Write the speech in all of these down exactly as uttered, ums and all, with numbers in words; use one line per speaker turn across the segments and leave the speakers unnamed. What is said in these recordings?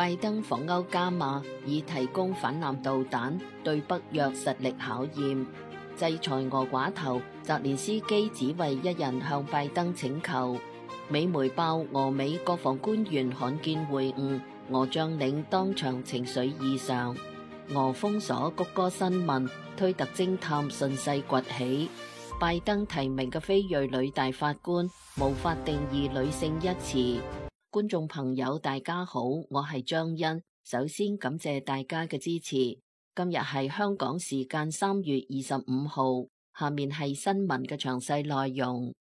拜登訪歐加碼，以提供反艦導彈，對北約實力考驗。制裁俄寡頭，澤連斯基只為一人向拜登請求。美媒爆俄美國防官員罕見會晤，俄將領當場情緒異常。俄封鎖谷歌新聞，推特偵探順勢崛起。拜登提名嘅非裔女大法官無法定義女性一詞。觀眾朋友大家好，我係張欣，首先感謝大家嘅支持。今日係香港時間三月二十五號，下面係新聞嘅詳細內容。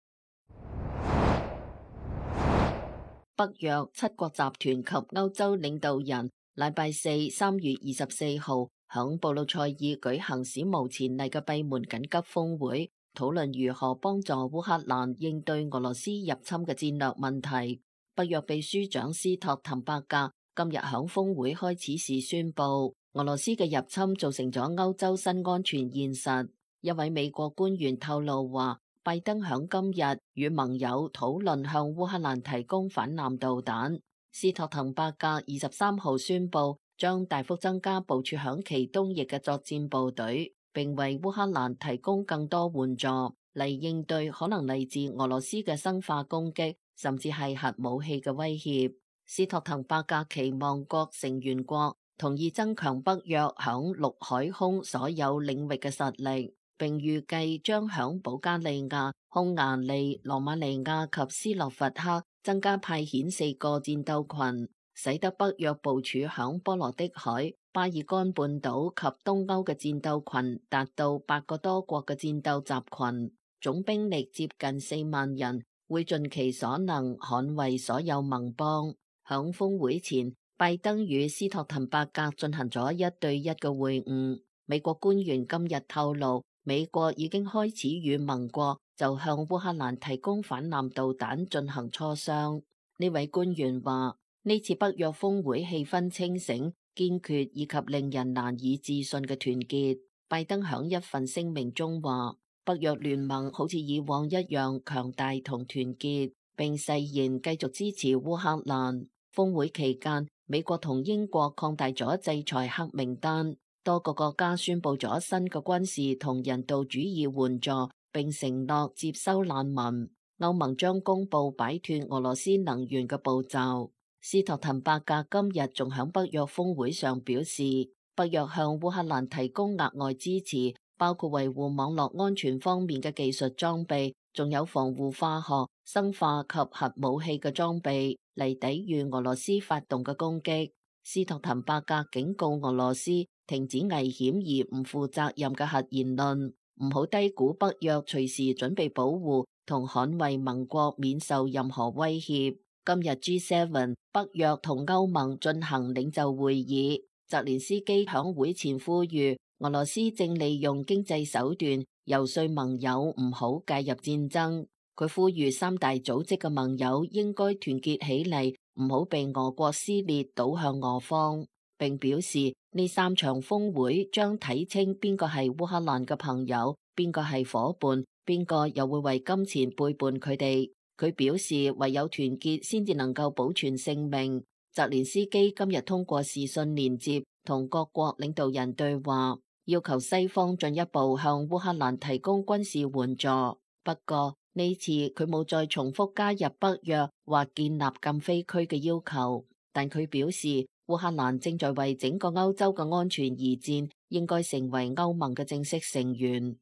北約七國集團及歐洲領導人禮拜四三月二十四號響布魯塞爾舉行史無前例嘅閉門緊急峰會，討論如何幫助烏克蘭應對俄羅斯入侵嘅戰略問題。北約秘書長斯托滕伯格今日響峰會開始時宣布，俄羅斯嘅入侵造成咗歐洲新安全現實。一位美國官員透露話，拜登響今日與盟友討論向烏克蘭提供反艦導彈。斯托滕伯格二十三號宣布，將大幅增加部署響其東翼嘅作戰部隊，並為烏克蘭提供更多援助，嚟應對可能嚟自俄羅斯嘅生化攻擊，甚至係核武器嘅威脅。斯托滕伯格期望各成員國同意增強北約響陸海空所有領域嘅實力，並預計將響保加利亞、匈牙利、羅馬尼亞及斯洛伐克增加派遣四個戰鬥群，使得北約部署響波羅的海、巴爾幹半島及東歐嘅戰鬥群達到八個多國嘅戰鬥集群，總兵力接近四萬人，會盡其所能捍衛所有盟邦。響峰會前，拜登與斯托滕伯格進行咗一對一嘅會晤。美國官員今日透露，美國已經開始與盟國就向烏克蘭提供反艦導彈進行磋商。呢位官員話，呢次北約峰會氣氛清醒、堅決以及令人難以置信嘅團結。拜登響一份聲明中話，北約聯盟好似以往一樣強大同團結，並誓言繼續支持烏克蘭。峰會期間，美國同英國擴大咗制裁黑名單，多個國家宣布咗新嘅軍事同人道主義援助，並承諾接收難民。歐盟將公布擺脫俄羅斯能源嘅步驟。斯托滕伯格今日仲響北約峰會上表示，北約向烏克蘭提供額外支持，包括維護網絡安全方面嘅技術裝備，仲有防護化學、生化及核武器嘅裝備，嚟抵禦俄羅斯發動嘅攻擊。斯托滕伯格警告俄羅斯停止危險而唔負責任嘅核言論，唔好低估北約隨時準備保護同捍衛盟國免受任何威脅。今日 G 七 北約同歐盟進行領袖會議，澤連斯基響會前呼籲俄羅斯正利用經濟手段遊說盟友唔好介入戰爭。佢呼籲三大組織嘅盟友應該團結起嚟，唔好被俄國撕裂倒向俄方，並表示呢三場峰會將睇清邊個係烏克蘭嘅朋友，邊個係夥伴，邊個又會為金錢背叛佢哋。佢表示唯有團結先至能夠保存性命。澤連斯基今日通過視訊連接同各國領導人對話，要求西方進一步向烏克蘭提供軍事援助。不過呢次佢冇再重複加入北約或建立禁飛區嘅要求，但佢表示烏克蘭正在為整個歐洲嘅安全而戰，應該成為歐盟嘅正式成員。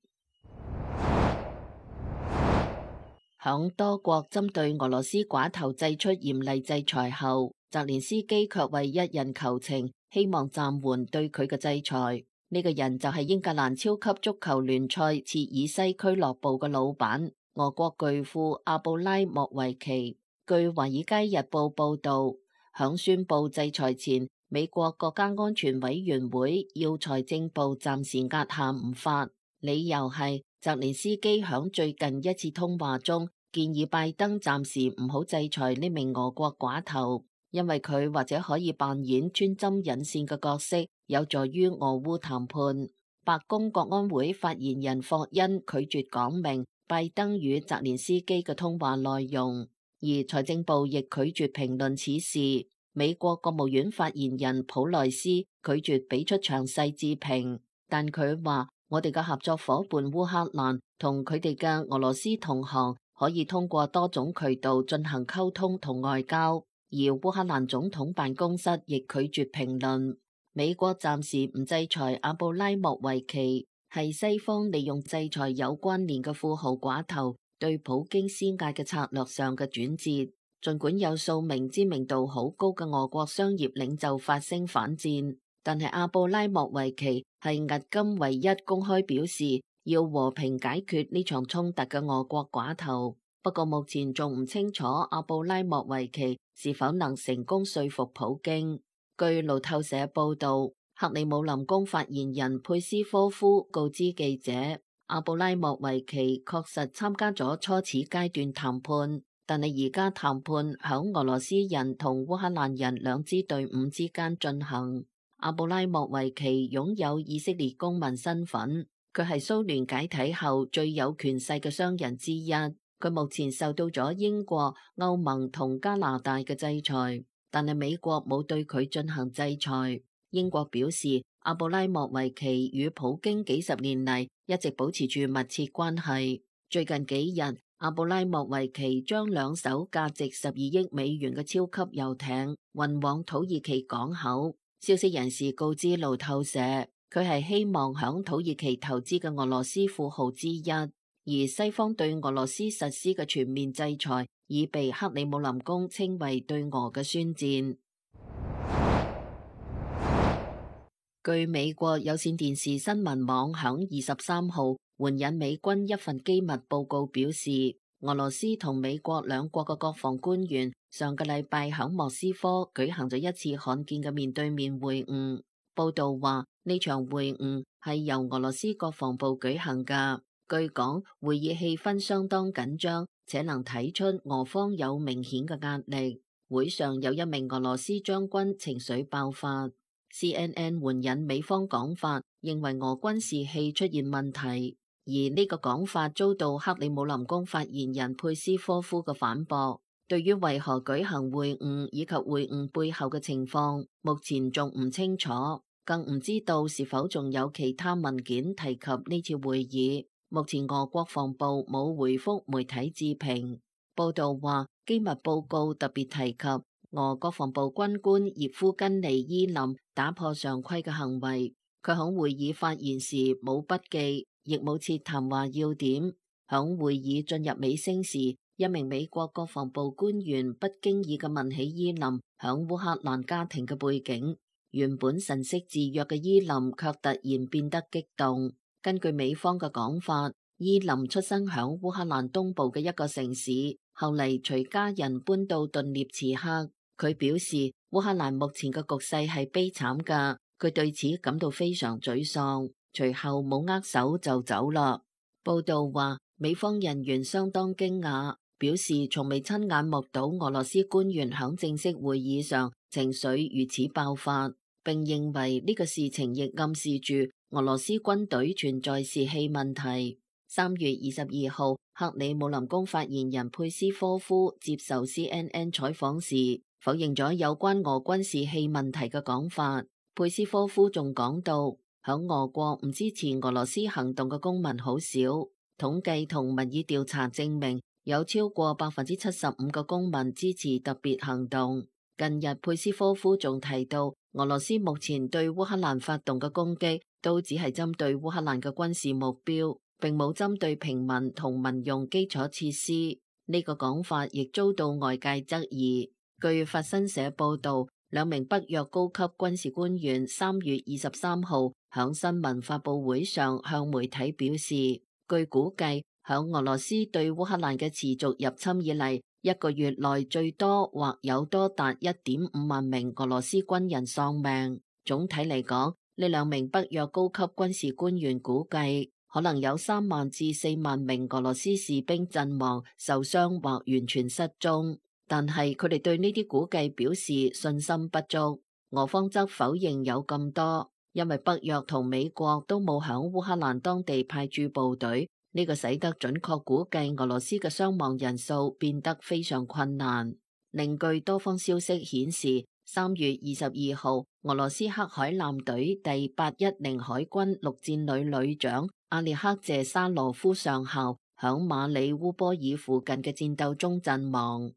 響多國針對俄羅斯寡頭祭出嚴厲制裁後，澤連斯基卻為一人求情，希望暫緩對佢嘅制裁。呢、這個人就係英格蘭超級足球聯賽切爾西俱樂部嘅老闆，俄國巨富阿布拉莫維奇。據華爾街日報報道，響宣布制裁前，美國國家安全委員會要財政部暫時壓下唔發，理由係澤連斯基響最近一次通話中建議拜登暫時唔好制裁呢名俄國寡頭，因為佢或者可以扮演穿針引線嘅角色，有助於俄烏談判。白宮國安會發言人霍恩拒絕講明拜登與澤連斯基嘅通話內容，而財政部亦拒絕評論此事。 美國國務院發言人普萊斯拒絕俾出詳細置評，但佢話我哋嘅合作夥伴烏克蘭同佢哋嘅俄羅斯同行可以通過多種渠道進行溝通同外交，而烏克蘭總統辦公室亦拒絕評論。美國暫時唔制裁阿布拉莫維奇，係西方利用制裁有關連嘅富豪寡頭對普京施壓嘅策略上嘅轉折。儘管有數名知名度好高嘅俄國商業領袖發聲反戰，但係阿布拉莫維奇係迄今唯一公開表示要和平解決呢場衝突嘅俄國寡頭。不過目前仲唔清楚阿布拉莫維奇是否能成功說服普京。據路透社報道，克里姆林宮發言人佩斯科夫告知記者，阿布拉莫維奇確實參加咗初始階段談判。但係而家談判響俄羅斯人同烏克蘭人兩支隊伍之間進行。阿布拉莫維奇擁有以色列公民身份，佢係蘇聯解體後最有權勢嘅商人之一。佢目前受到咗英國、歐盟同加拿大嘅制裁，但係美國冇對佢進行制裁。英國表示，阿布拉莫維奇與普京幾十年嚟一直保持住密切關係。最近幾日，阿布拉莫維奇將兩艘價值十二億美元嘅超級遊艇運往土耳其港口。消息人士告知路透社，佢係希望響土耳其投資嘅俄羅斯富豪之一。而西方對俄羅斯實施嘅全面制裁，已被克里姆林宮稱為對俄嘅宣戰。據美國有線電視新聞網響二十三號援引美軍一份機密報告表示，俄羅斯同美國兩國嘅國防官員上個禮拜響莫斯科舉行咗一次罕見嘅面對面會晤。報道話呢場會晤係由俄羅斯國防部舉行㗎。據講，會議氣氛相當緊張，且能睇出俄方有明顯嘅壓力。會上有一名俄羅斯將軍情緒爆發。C N N 援引美方講法，認為俄軍士氣出現問題。而呢個講法遭到克里姆林宮發言人佩斯科夫嘅反駁。對於為何舉行會晤以及會晤背後嘅情況，目前仲唔清楚，更唔知道是否仲有其他文件提及呢次會議。目前俄國防部冇回覆媒體置評。報道話，機密報告特別提及俄國防部軍官葉夫根尼伊林打破常規嘅行為。佢響會議發言時冇筆記，亦冇設談話要點。響會議進入尾聲時，一名美國國防部官員不經意嘅問起伊林響烏克蘭家庭嘅背景。原本神色自若嘅伊林卻突然變得激動。根據美方嘅講法，伊林出生響烏克蘭東部嘅一個城市，後嚟隨家人搬到頓涅茨克。佢表示烏克蘭目前嘅局勢係悲慘㗎，佢對此感到非常沮喪。隨後冇握手就走啦。報道話，美方人員相當驚訝，表示從未親眼目睹俄羅斯官員響正式會議上情緒如此爆發，並認為呢個事情亦暗示住俄羅斯軍隊存在士氣問題。三月二十二號，克里姆林宮發言人佩斯科夫接受 C N N 採訪時，否認咗有關俄軍士氣問題嘅講法。佩斯科夫仲講到，響俄國唔支持俄羅斯行動嘅公民好少，統計同民意調查證明有超過百分之七十五嘅公民支持特別行動。近日佩斯科夫仲提到，俄羅斯目前對烏克蘭發動嘅攻擊都只係針對烏克蘭嘅軍事目標，並冇針對平民同民用基礎設施。呢個講法亦遭到外界質疑。據法新社報道，兩名北約高級軍事官員三月二十三號響新聞發佈會上向媒體表示，據估計響俄羅斯對烏克蘭嘅持續入侵以嚟，一個月內最多或有多達一點五萬名俄羅斯軍人喪命。總體嚟講，呢兩名北約高級軍事官員估計，可能有三萬至四萬名俄羅斯士兵陣亡、受傷或完全失蹤。但係佢哋對呢啲估計表示信心不足。俄方則否認有咁多，因為北約同美國都冇響烏克蘭當地派駐部隊。呢個使得準確估計俄羅斯嘅傷亡人數變得非常困難。另據多方消息顯示， 三月二十二號，俄羅斯黑海艦隊第八一零海軍陸戰旅旅長阿列克謝沙羅夫上校響馬里烏波爾附近嘅戰鬥中陣亡。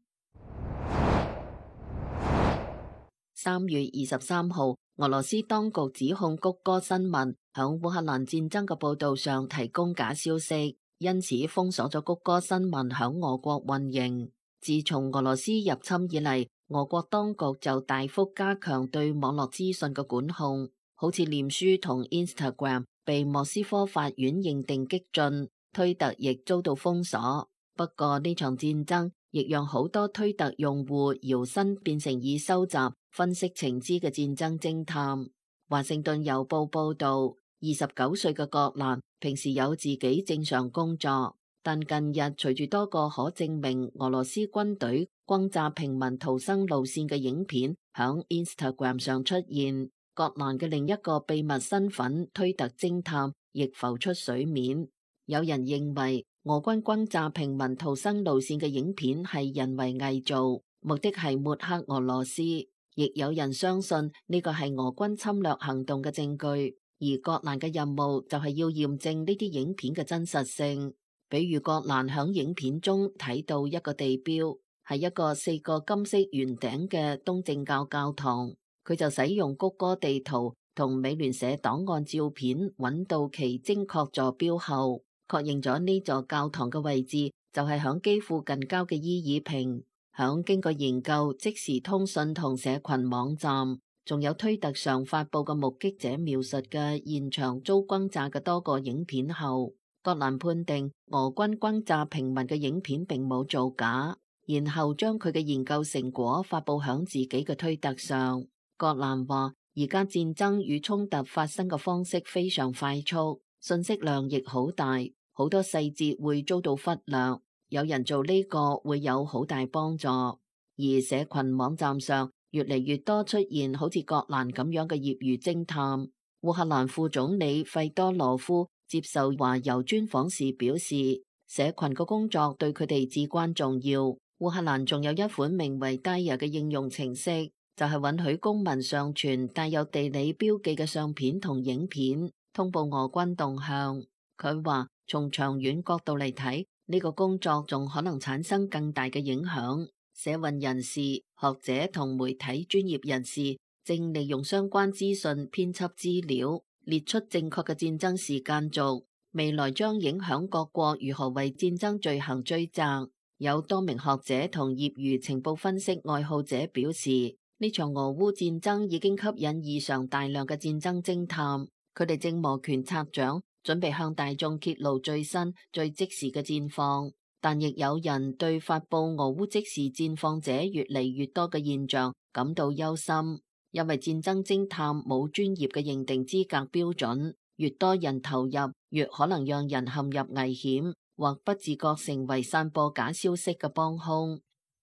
三月二十三號，俄羅斯當局指控谷歌新聞響烏克蘭戰爭嘅報道上提供假消息，因此封鎖咗谷歌新聞響俄國運營。自從俄羅斯入侵以嚟，俄國當局就大幅加強對網絡資訊嘅管控，好似臉書同 Instagram 被莫斯科法院認定激進，推特亦遭到封鎖。不過呢場戰爭亦讓好多推特用戶搖身變成以收集、分析情資嘅戰爭偵探。華盛頓郵報報道，二十九歲嘅葛蘭平時有自己正常工作，但近日隨住多個可證明俄羅斯軍隊轟炸平民逃生路線嘅影片響 Instagram 上出現，葛蘭嘅另一個秘密身份推特偵探亦浮出水面。有人認為俄軍轟炸平民逃生路線嘅影片係人為偽造，目的係抹黑俄羅斯，亦有人相信呢個係俄軍侵略行動嘅證據，而葛蘭嘅任務就係要驗證呢啲影片嘅真實性。比如葛蘭響影片中睇到一個地標，係一個四個金色圓頂嘅東正教教堂，佢就使用谷歌地圖同美聯社檔案照片揾到其精確坐標後，確認咗呢座教堂嘅位置就係響基輔近郊嘅伊爾平。響經過研究即時通訊同社群網站，仲有推特上發佈嘅目擊者描述嘅現場遭轟炸嘅多個影片後，葛蘭判定俄軍轟炸平民嘅影片並冇造假，然後將佢嘅研究成果發佈響自己嘅推特上。葛蘭話：而家戰爭與衝突發生嘅方式非常快速，信息量亦好大，好多細節會遭到忽略。有人做呢個會有好大幫助，而社群網站上越嚟越多出現好似葛蘭咁樣嘅業餘偵探。烏克蘭副總理費多羅夫接受華郵專訪時表示，社群嘅工作對佢哋至關重要。烏克蘭仲有一款名為 Dia 嘅應用程式，就係允許公民上傳帶有地理標記嘅相片同影片，通報俄軍動向。佢話從長遠角度嚟睇，呢個工作仲可能產生更大嘅影響。社運人士、學者同媒體專業人士正利用相關資訊編輯資料，列出正確嘅戰爭時間軸，未來將影響各國如何為戰爭罪行追責。有多名學者同業餘情報分析愛好者表示，呢場俄烏戰爭已經吸引異常大量嘅戰爭偵探，佢哋正摩拳擦掌，準備向大眾揭露最新、最即時嘅戰況。但亦有人對發佈俄烏即時戰況者越嚟越多嘅現象感到憂心，因為戰爭偵探冇專業嘅認定資格標準，越多人投入，越可能讓人陷入危險，或不自覺成為散播假消息嘅幫兇。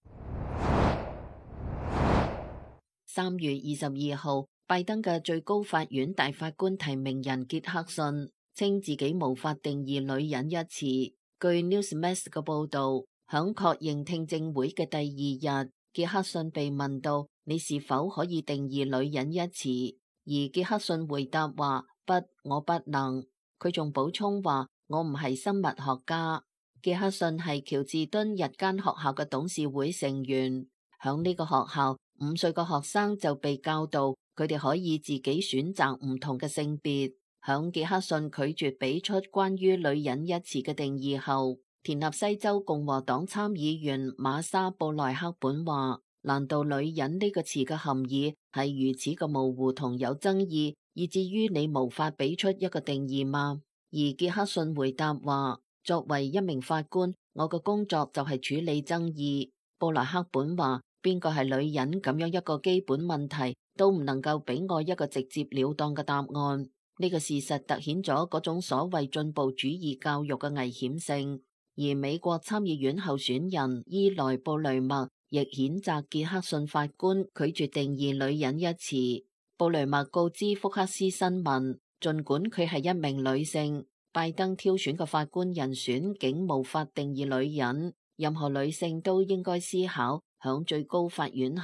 三月二十二號，拜登嘅最高法院大法官提名人傑克遜稱自己無法定義女人一詞。據 Newsmax 嘅報導，響確認聽證會嘅第二日，傑克遜被問到你是否可以定義女人一詞，而傑克遜回答話不，我不能。佢仲補充話我唔係生物學家。傑克遜係喬治敦日間學校嘅董事會成員，響呢個學校，五歲個學生就被教導佢哋可以自己選擇唔同嘅性別。響傑克遜拒絕俾出關於女人一詞嘅定義後，田納西州共和黨參議員瑪莎布萊克本話：難道女人呢個詞嘅含義係如此嘅模糊同有爭議，以至於你無法俾出一個定義嗎？而傑克遜回答話：作為一名法官，我嘅工作就係處理爭議。布萊克本話：邊個係女人咁樣一個基本問題，都唔能夠俾我一個直接了當嘅答案。呢個事實突顯咗嗰種所謂進步主義教育嘅危險性，而美國參議院候選人伊萊布雷默亦譴責傑克遜法官拒絕定義女人一詞。布雷默告知福克斯新聞，儘管佢係一名女性，拜登挑選嘅法官人選竟無法定義女人，任何女性都應該思考響最高法院下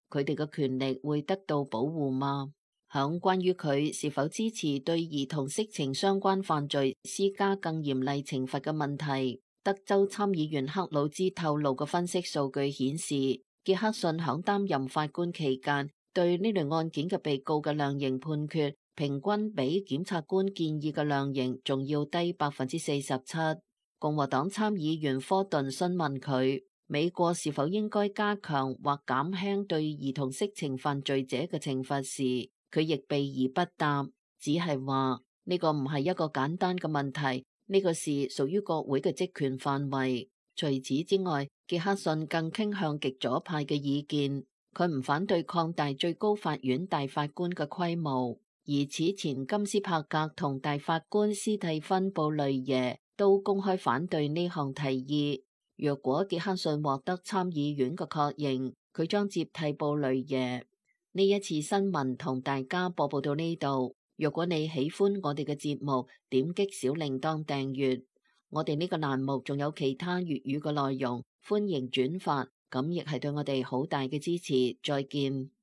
佢哋嘅權利會得到保護嗎？響關於佢是否支持對兒童色情相關犯罪施加更嚴厲懲罰嘅問題，德州參議員克魯茲透露嘅分析數據顯示，傑克遜響擔任法官期間，對呢類案件嘅被告嘅量刑判決，平均比檢察官建議嘅量刑仲要低百分之四十七。共和黨參議員科頓詢問佢，美國是否應該加強或減輕對兒童色情犯罪者嘅懲罰時，佢亦避而不答，只係話呢個唔係一個簡單嘅問題，呢個是屬於國會嘅職權範圍。除此之外，傑克遜更傾向極左派嘅意見，佢唔反對擴大最高法院大法官嘅規模，而此前金斯柏格同大法官斯蒂芬布雷耶都公開反對呢項提議。若果傑克遜獲得參議院嘅確認，佢將接替布雷耶。呢一次新聞同大家播報到呢度。若果你喜歡我哋嘅節目，點擊小鈴鐺訂閱。我哋呢個欄目仲有其他粵語嘅內容，歡迎轉發，咁亦係對我哋好大嘅支持。再見。